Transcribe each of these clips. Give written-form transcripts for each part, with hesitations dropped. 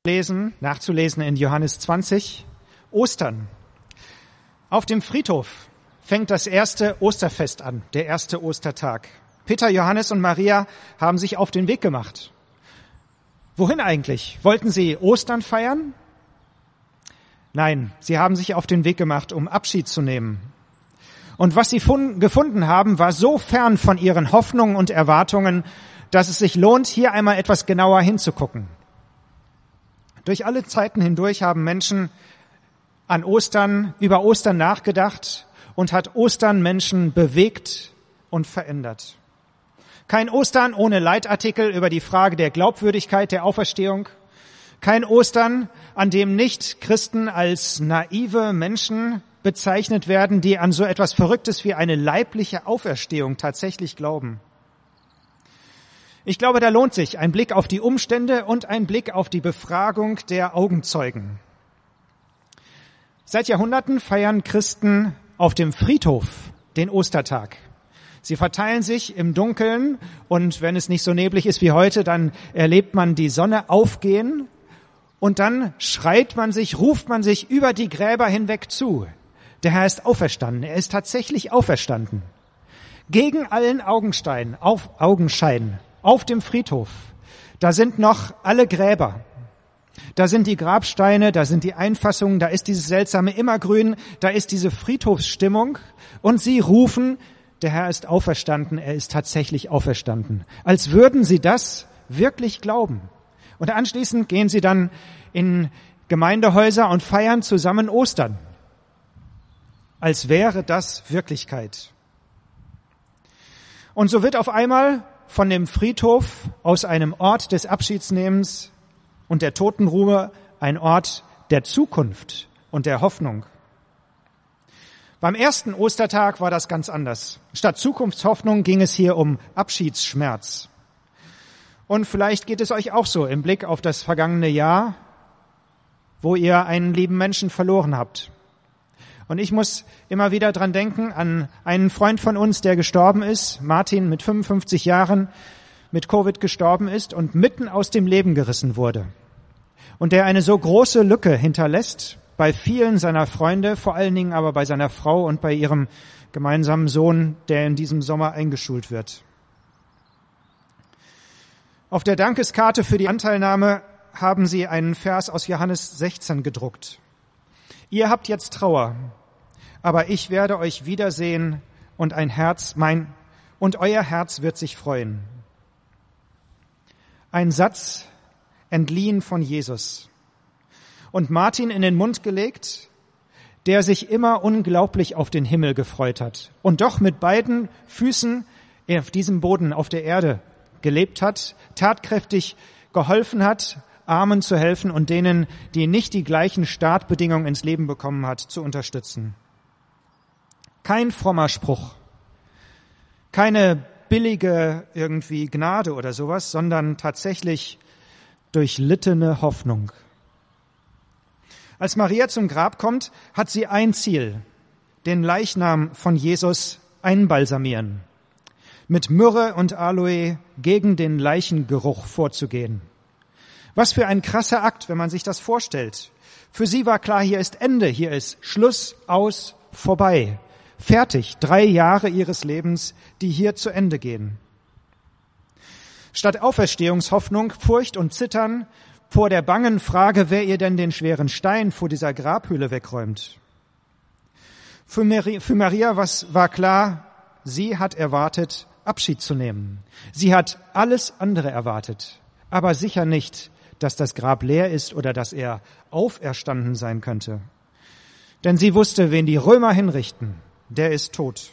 nachzulesen in Johannes 20, Ostern. Auf dem Friedhof fängt das erste Osterfest an, der erste Ostertag. Peter, Johannes und Maria haben sich auf den Weg gemacht. Wohin eigentlich? Wollten sie Ostern feiern? Nein, sie haben sich auf den Weg gemacht, um Abschied zu nehmen. Und was sie gefunden haben, war so fern von ihren Hoffnungen und Erwartungen, dass es sich lohnt, hier einmal etwas genauer hinzugucken. Durch alle Zeiten hindurch haben Menschen über Ostern nachgedacht und hat Ostern Menschen bewegt und verändert. Kein Ostern ohne Leitartikel über die Frage der Glaubwürdigkeit der Auferstehung. Kein Ostern, an dem nicht Christen als naive Menschen bezeichnet werden, die an so etwas Verrücktes wie eine leibliche Auferstehung tatsächlich glauben. Ich glaube, da lohnt sich ein Blick auf die Umstände und ein Blick auf die Befragung der Augenzeugen. Seit Jahrhunderten feiern Christen auf dem Friedhof den Ostertag. Sie verteilen sich im Dunkeln und wenn es nicht so neblig ist wie heute, dann erlebt man die Sonne aufgehen und dann ruft man sich über die Gräber hinweg zu. Der Herr ist auferstanden, er ist tatsächlich auferstanden. Gegen allen Augenschein auf dem Friedhof, da sind noch alle Gräber. Da sind die Grabsteine, da sind die Einfassungen, da ist dieses seltsame Immergrün, da ist diese Friedhofsstimmung und sie rufen, der Herr ist auferstanden, er ist tatsächlich auferstanden. Als würden sie das wirklich glauben. Und anschließend gehen sie dann in Gemeindehäuser und feiern zusammen Ostern. Als wäre das Wirklichkeit. Und so wird auf einmal von dem Friedhof aus einem Ort des Abschiedsnehmens und der Totenruhe ein Ort der Zukunft und der Hoffnung. Beim ersten Ostertag war das ganz anders. Statt Zukunftshoffnung ging es hier um Abschiedsschmerz. Und vielleicht geht es euch auch so im Blick auf das vergangene Jahr, wo ihr einen lieben Menschen verloren habt. Und ich muss immer wieder dran denken an einen Freund von uns, der gestorben ist, Martin, mit 55 Jahren mit Covid gestorben ist und mitten aus dem Leben gerissen wurde. Und der eine so große Lücke hinterlässt bei vielen seiner Freunde, vor allen Dingen aber bei seiner Frau und bei ihrem gemeinsamen Sohn, der in diesem Sommer eingeschult wird. Auf der Dankeskarte für die Anteilnahme haben sie einen Vers aus Johannes 16 gedruckt. Ihr habt jetzt Trauer, aber ich werde euch wiedersehen und euer Herz wird sich freuen. Ein Satz entliehen von Jesus und Martin in den Mund gelegt, der sich immer unglaublich auf den Himmel gefreut hat und doch mit beiden Füßen auf diesem Boden, auf der Erde gelebt hat, tatkräftig geholfen hat, Armen zu helfen und denen, die nicht die gleichen Startbedingungen ins Leben bekommen hat, zu unterstützen. Kein frommer Spruch, keine billige irgendwie Gnade oder sowas, sondern tatsächlich durchlittene Hoffnung. Als Maria zum Grab kommt, hat sie ein Ziel, den Leichnam von Jesus einbalsamieren, mit Myrrhe und Aloe gegen den Leichengeruch vorzugehen. Was für ein krasser Akt, wenn man sich das vorstellt. Für sie war klar, hier ist Ende, hier ist Schluss, aus, vorbei. Fertig, 3 Jahre ihres Lebens, die hier zu Ende gehen. Statt Auferstehungshoffnung, Furcht und Zittern vor der bangen Frage, wer ihr denn den schweren Stein vor dieser Grabhöhle wegräumt. Für Maria war klar, sie hat erwartet, Abschied zu nehmen. Sie hat alles andere erwartet, aber sicher nicht, dass das Grab leer ist oder dass er auferstanden sein könnte. Denn sie wusste, wen die Römer hinrichten, der ist tot.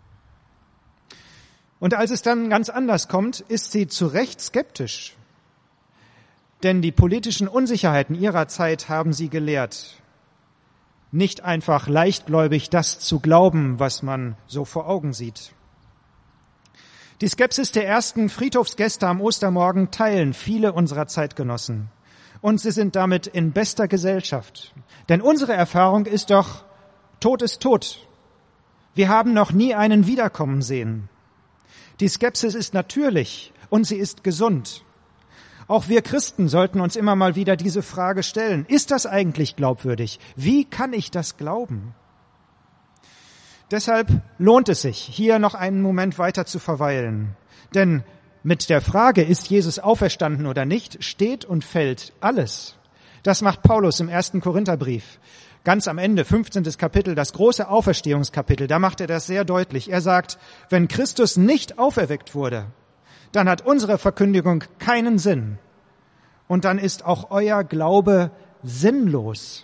Und als es dann ganz anders kommt, ist sie zu Recht skeptisch. Denn die politischen Unsicherheiten ihrer Zeit haben sie gelehrt, nicht einfach leichtgläubig das zu glauben, was man so vor Augen sieht. Die Skepsis der ersten Friedhofsgäste am Ostermorgen teilen viele unserer Zeitgenossen. Und sie sind damit in bester Gesellschaft. Denn unsere Erfahrung ist doch, Tod ist tot. Wir haben noch nie einen wiederkommen sehen. Die Skepsis ist natürlich und sie ist gesund. Auch wir Christen sollten uns immer mal wieder diese Frage stellen. Ist das eigentlich glaubwürdig? Wie kann ich das glauben? Deshalb lohnt es sich, hier noch einen Moment weiter zu verweilen. Denn mit der Frage, ist Jesus auferstanden oder nicht, steht und fällt alles. Das macht Paulus im 1. Korintherbrief. Ganz am Ende, 15. Kapitel, das große Auferstehungskapitel, da macht er das sehr deutlich. Er sagt, wenn Christus nicht auferweckt wurde, dann hat unsere Verkündigung keinen Sinn. Und dann ist auch euer Glaube sinnlos.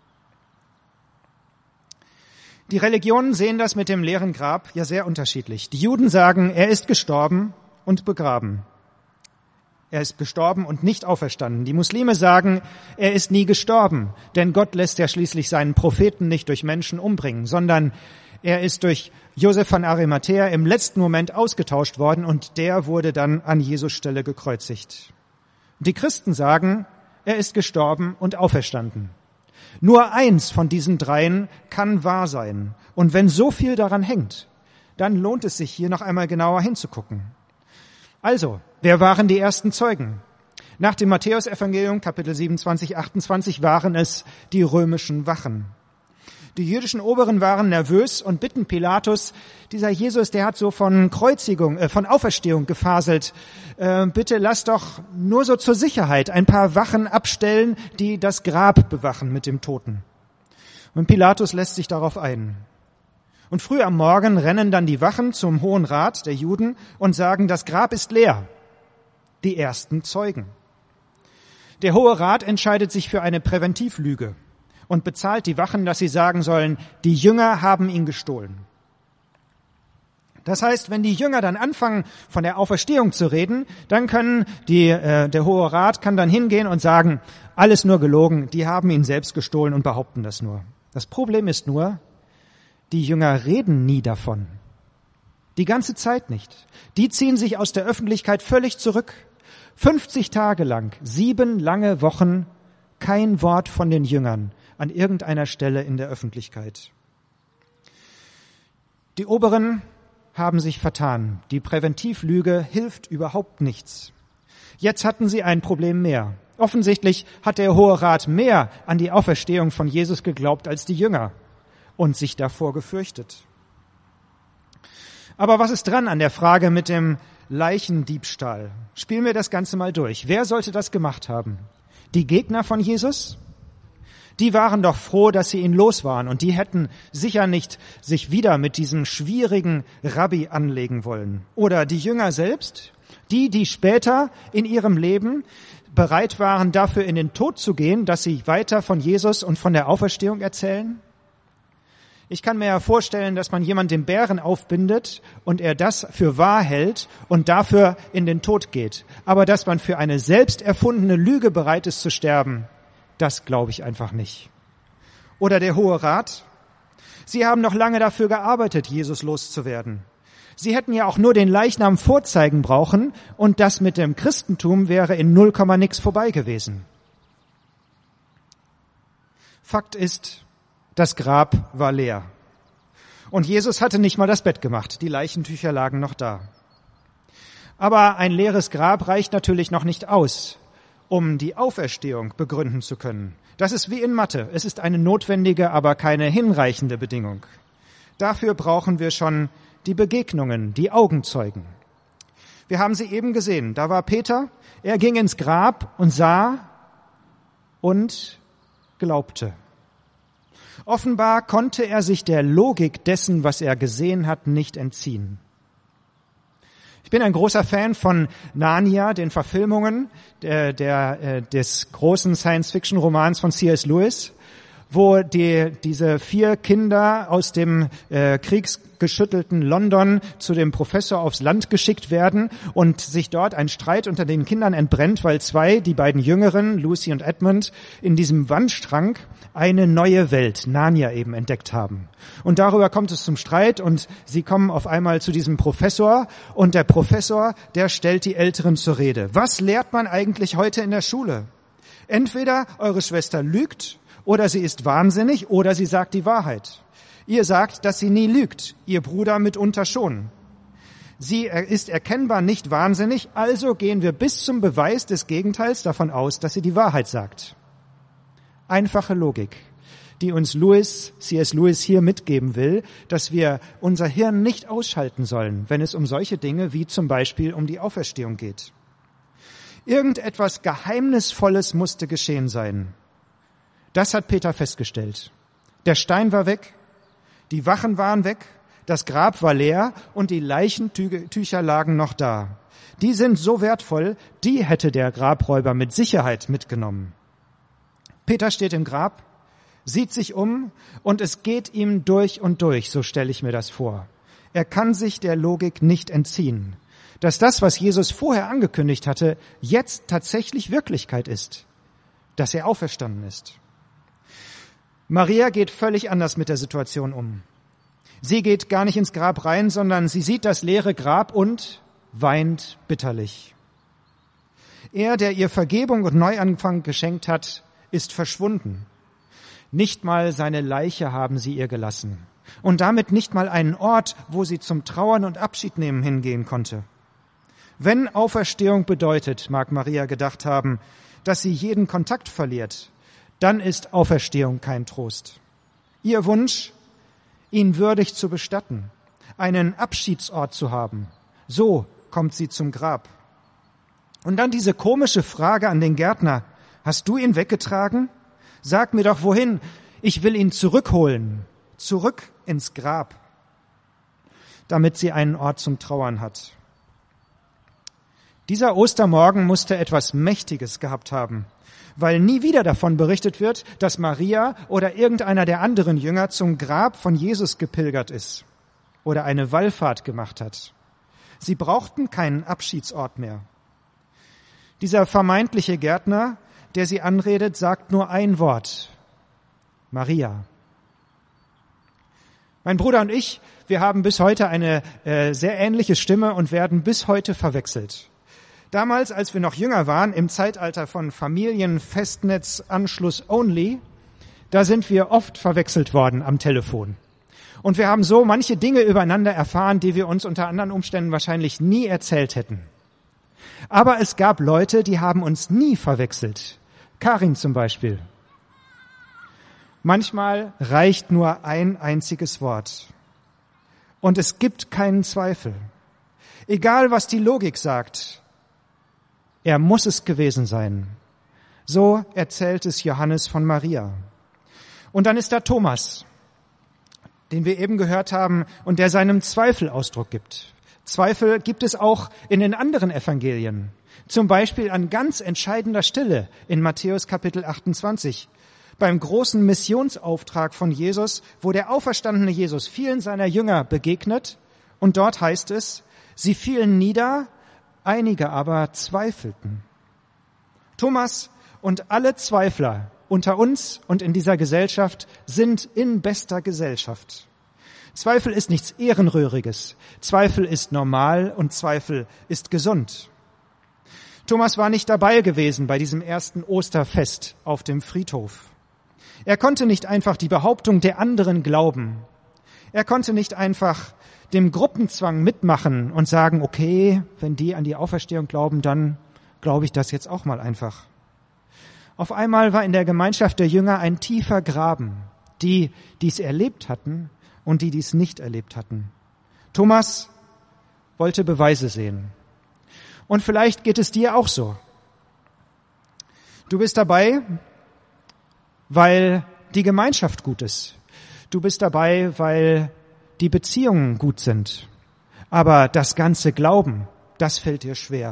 Die Religionen sehen das mit dem leeren Grab ja sehr unterschiedlich. Die Juden sagen, er ist gestorben und begraben. Er ist gestorben und nicht auferstanden. Die Muslime sagen, er ist nie gestorben, denn Gott lässt ja schließlich seinen Propheten nicht durch Menschen umbringen, sondern er ist durch Josef von Arimathäa im letzten Moment ausgetauscht worden und der wurde dann an Jesus Stelle gekreuzigt. Die Christen sagen, er ist gestorben und auferstanden. Nur eins von diesen dreien kann wahr sein. Und wenn so viel daran hängt, dann lohnt es sich, hier noch einmal genauer hinzugucken. Also, wer waren die ersten Zeugen? Nach dem Matthäusevangelium, Kapitel 27, 28, waren es die römischen Wachen. Die jüdischen Oberen waren nervös und bitten Pilatus, dieser Jesus, der hat so von Auferstehung gefaselt. Bitte lass doch nur so zur Sicherheit ein paar Wachen abstellen, die das Grab bewachen mit dem Toten. Und Pilatus lässt sich darauf ein. Und früh am Morgen rennen dann die Wachen zum Hohen Rat der Juden und sagen, das Grab ist leer. Die ersten Zeugen. Der Hohe Rat entscheidet sich für eine Präventivlüge und bezahlt die Wachen, dass sie sagen sollen, die Jünger haben ihn gestohlen. Das heißt, wenn die Jünger dann anfangen, von der Auferstehung zu reden, dann der Hohe Rat kann dann hingehen und sagen, alles nur gelogen, die haben ihn selbst gestohlen und behaupten das nur. Das Problem ist nur, die Jünger reden nie davon. Die ganze Zeit nicht. Die ziehen sich aus der Öffentlichkeit völlig zurück. 50 Tage lang, 7 lange Wochen, kein Wort von den Jüngern an irgendeiner Stelle in der Öffentlichkeit. Die Oberen haben sich vertan. Die Präventivlüge hilft überhaupt nichts. Jetzt hatten sie ein Problem mehr. Offensichtlich hat der Hohe Rat mehr an die Auferstehung von Jesus geglaubt als die Jünger und sich davor gefürchtet. Aber was ist dran an der Frage mit dem Leichendiebstahl? Spielen wir das Ganze mal durch. Wer sollte das gemacht haben? Die Gegner von Jesus? Die waren doch froh, dass sie ihn los waren und die hätten sicher nicht sich wieder mit diesem schwierigen Rabbi anlegen wollen. Oder die Jünger selbst, die später in ihrem Leben bereit waren, dafür in den Tod zu gehen, dass sie weiter von Jesus und von der Auferstehung erzählen? Ich kann mir ja vorstellen, dass man jemand den Bären aufbindet und er das für wahr hält und dafür in den Tod geht. Aber dass man für eine selbst erfundene Lüge bereit ist zu sterben, das glaube ich einfach nicht. Oder der Hohe Rat? Sie haben noch lange dafür gearbeitet, Jesus loszuwerden. Sie hätten ja auch nur den Leichnam vorzeigen brauchen und das mit dem Christentum wäre in 0, nix vorbei gewesen. Fakt ist, das Grab war leer. Und Jesus hatte nicht mal das Bett gemacht. Die Leichentücher lagen noch da. Aber ein leeres Grab reicht natürlich noch nicht aus, um die Auferstehung begründen zu können. Das ist wie in Mathe. Es ist eine notwendige, aber keine hinreichende Bedingung. Dafür brauchen wir schon die Begegnungen, die Augenzeugen. Wir haben sie eben gesehen. Da war Peter. Er ging ins Grab und sah und glaubte. Offenbar konnte er sich der Logik dessen, was er gesehen hat, nicht entziehen. Ich bin ein großer Fan von Narnia, den Verfilmungen des großen Science-Fiction-Romans von C.S. Lewis, wo diese 4 Kinder aus dem kriegsgeschüttelten London zu dem Professor aufs Land geschickt werden und sich dort ein Streit unter den Kindern entbrennt, weil 2, die beiden Jüngeren, Lucy und Edmund, in diesem Wandschrank eine neue Welt, Narnia eben, entdeckt haben. Und darüber kommt es zum Streit und sie kommen auf einmal zu diesem Professor und der Professor, der stellt die Älteren zur Rede. Was lehrt man eigentlich heute in der Schule? Entweder eure Schwester lügt oder sie ist wahnsinnig oder sie sagt die Wahrheit. Ihr sagt, dass sie nie lügt, ihr Bruder mitunter schon. Sie ist erkennbar nicht wahnsinnig, also gehen wir bis zum Beweis des Gegenteils davon aus, dass sie die Wahrheit sagt. Einfache Logik, die uns C.S. Lewis hier mitgeben will, dass wir unser Hirn nicht ausschalten sollen, wenn es um solche Dinge wie zum Beispiel um die Auferstehung geht. Irgendetwas Geheimnisvolles musste geschehen sein. Das hat Peter festgestellt. Der Stein war weg, die Wachen waren weg, das Grab war leer und die Leichentücher lagen noch da. Die sind so wertvoll, die hätte der Grabräuber mit Sicherheit mitgenommen. Peter steht im Grab, sieht sich um und es geht ihm durch und durch, so stelle ich mir das vor. Er kann sich der Logik nicht entziehen, dass das, was Jesus vorher angekündigt hatte, jetzt tatsächlich Wirklichkeit ist, dass er auferstanden ist. Maria geht völlig anders mit der Situation um. Sie geht gar nicht ins Grab rein, sondern sie sieht das leere Grab und weint bitterlich. Er, der ihr Vergebung und Neuanfang geschenkt hat, ist verschwunden. Nicht mal seine Leiche haben sie ihr gelassen. Und damit nicht mal einen Ort, wo sie zum Trauern und Abschied nehmen hingehen konnte. Wenn Auferstehung bedeutet, mag Maria gedacht haben, dass sie jeden Kontakt verliert, dann ist Auferstehung kein Trost. Ihr Wunsch, ihn würdig zu bestatten, einen Abschiedsort zu haben, so kommt sie zum Grab. Und dann diese komische Frage an den Gärtner, hast du ihn weggetragen? Sag mir doch wohin, ich will ihn zurückholen, zurück ins Grab, damit sie einen Ort zum Trauern hat. Dieser Ostermorgen musste etwas Mächtiges gehabt haben, weil nie wieder davon berichtet wird, dass Maria oder irgendeiner der anderen Jünger zum Grab von Jesus gepilgert ist oder eine Wallfahrt gemacht hat. Sie brauchten keinen Abschiedsort mehr. Dieser vermeintliche Gärtner, der sie anredet, sagt nur ein Wort: Maria. Mein Bruder und ich, wir haben bis heute eine sehr ähnliche Stimme und werden bis heute verwechselt. Damals, als wir noch jünger waren, im Zeitalter von Familienfestnetzanschluss only, da sind wir oft verwechselt worden am Telefon. Und wir haben so manche Dinge übereinander erfahren, die wir uns unter anderen Umständen wahrscheinlich nie erzählt hätten. Aber es gab Leute, die haben uns nie verwechselt. Karin zum Beispiel. Manchmal reicht nur ein einziges Wort. Und es gibt keinen Zweifel. Egal, was die Logik sagt, er muss es gewesen sein. So erzählt es Johannes von Maria. Und dann ist da Thomas, den wir eben gehört haben und der seinem Zweifel Ausdruck gibt. Zweifel gibt es auch in den anderen Evangelien. Zum Beispiel an ganz entscheidender Stelle in Matthäus Kapitel 28. Beim großen Missionsauftrag von Jesus, wo der auferstandene Jesus vielen seiner Jünger begegnet. Und dort heißt es, sie fielen nieder, einige aber zweifelten. Thomas und alle Zweifler unter uns und in dieser Gesellschaft sind in bester Gesellschaft. Zweifel ist nichts Ehrenrühriges. Zweifel ist normal und Zweifel ist gesund. Thomas war nicht dabei gewesen bei diesem ersten Osterfest auf dem Friedhof. Er konnte nicht einfach die Behauptung der anderen glauben. Er konnte nicht einfach dem Gruppenzwang mitmachen und sagen, okay, wenn die an die Auferstehung glauben, dann glaube ich das jetzt auch mal einfach. Auf einmal war in der Gemeinschaft der Jünger ein tiefer Graben, die dies erlebt hatten und die dies nicht erlebt hatten. Thomas wollte Beweise sehen. Und vielleicht geht es dir auch so. Du bist dabei, weil die Gemeinschaft gut ist. Du bist dabei, weil die Beziehungen gut sind. Aber das ganze Glauben, das fällt dir schwer.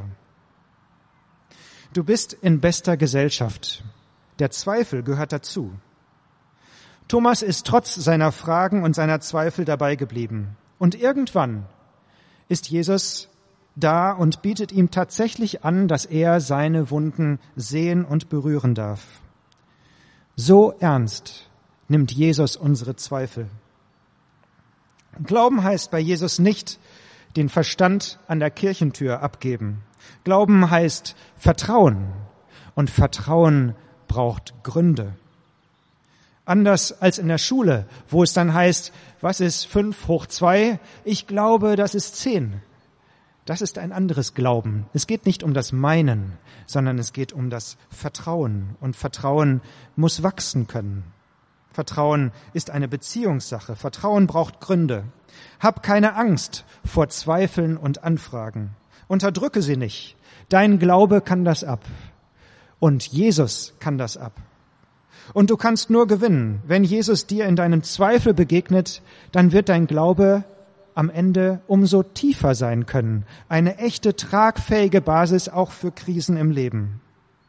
Du bist in bester Gesellschaft. Der Zweifel gehört dazu. Thomas ist trotz seiner Fragen und seiner Zweifel dabei geblieben. Und irgendwann ist Jesus da und bietet ihm tatsächlich an, dass er seine Wunden sehen und berühren darf. So ernst nimmt Jesus unsere Zweifel. Glauben heißt bei Jesus nicht den Verstand an der Kirchentür abgeben. Glauben heißt Vertrauen. Und Vertrauen braucht Gründe. Anders als in der Schule, wo es dann heißt, was ist 5 hoch 2? Ich glaube, das ist 10. Das ist ein anderes Glauben. Es geht nicht um das Meinen, sondern es geht um das Vertrauen. Und Vertrauen muss wachsen können. Vertrauen ist eine Beziehungssache. Vertrauen braucht Gründe. Hab keine Angst vor Zweifeln und Anfragen. Unterdrücke sie nicht. Dein Glaube kann das ab. Und Jesus kann das ab. Und du kannst nur gewinnen. Wenn Jesus dir in deinem Zweifel begegnet, dann wird dein Glaube am Ende umso tiefer sein können. Eine echte, tragfähige Basis auch für Krisen im Leben.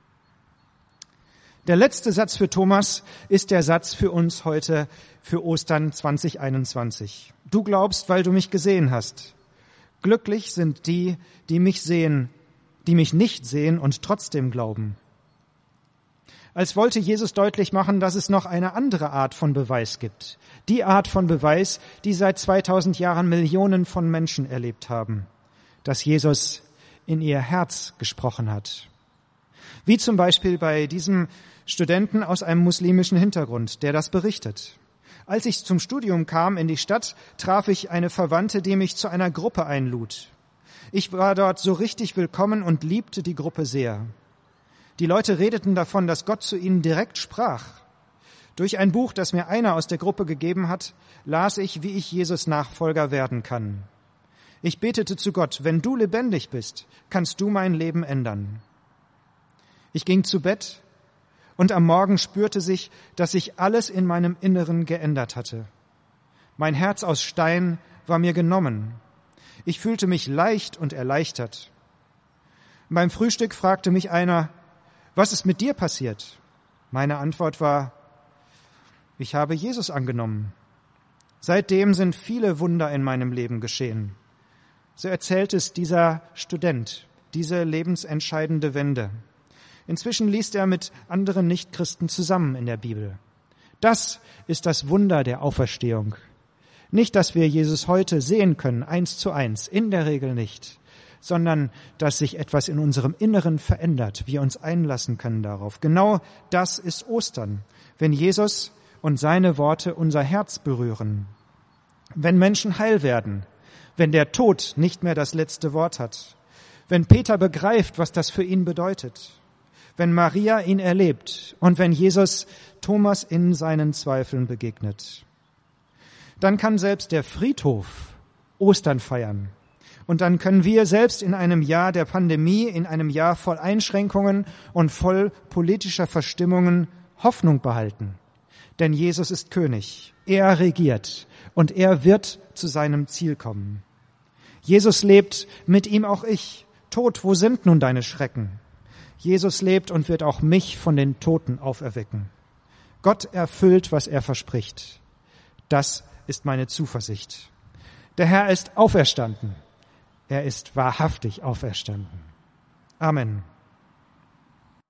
Der letzte Satz für Thomas ist der Satz für uns heute für Ostern 2021. Du glaubst, weil du mich gesehen hast. Glücklich sind die, die mich sehen, die mich nicht sehen und trotzdem glauben. Als wollte Jesus deutlich machen, dass es noch eine andere Art von Beweis gibt. Die Art von Beweis, die seit 2000 Jahren Millionen von Menschen erlebt haben. Dass Jesus in ihr Herz gesprochen hat. Wie zum Beispiel bei diesem Studenten aus einem muslimischen Hintergrund, der das berichtet. Als ich zum Studium kam in die Stadt, traf ich eine Verwandte, die mich zu einer Gruppe einlud. Ich war dort so richtig willkommen und liebte die Gruppe sehr. Die Leute redeten davon, dass Gott zu ihnen direkt sprach. Durch ein Buch, das mir einer aus der Gruppe gegeben hat, las ich, wie ich Jesus Nachfolger werden kann. Ich betete zu Gott, wenn du lebendig bist, kannst du mein Leben ändern. Ich ging zu Bett und am Morgen spürte sich, dass sich alles in meinem Inneren geändert hatte. Mein Herz aus Stein war mir genommen. Ich fühlte mich leicht und erleichtert. Beim Frühstück fragte mich einer, was ist mit dir passiert? Meine Antwort war, ich habe Jesus angenommen. Seitdem sind viele Wunder in meinem Leben geschehen. So erzählt es dieser Student, diese lebensentscheidende Wende. Inzwischen liest er mit anderen Nichtchristen zusammen in der Bibel. Das ist das Wunder der Auferstehung. Nicht, dass wir Jesus heute sehen können, 1:1, in der Regel nicht, sondern dass sich etwas in unserem Inneren verändert, wir uns einlassen können darauf. Genau das ist Ostern, wenn Jesus und seine Worte unser Herz berühren. Wenn Menschen heil werden, wenn der Tod nicht mehr das letzte Wort hat, wenn Peter begreift, was das für ihn bedeutet, wenn Maria ihn erlebt und wenn Jesus Thomas in seinen Zweifeln begegnet. Dann kann selbst der Friedhof Ostern feiern. Und dann können wir selbst in einem Jahr der Pandemie, in einem Jahr voll Einschränkungen und voll politischer Verstimmungen Hoffnung behalten. Denn Jesus ist König, er regiert und er wird zu seinem Ziel kommen. Jesus lebt, mit ihm auch ich. Tod, wo sind nun deine Schrecken? Jesus lebt und wird auch mich von den Toten auferwecken. Gott erfüllt, was er verspricht. Das ist meine Zuversicht. Der Herr ist auferstanden. Er ist wahrhaftig auferstanden. Amen.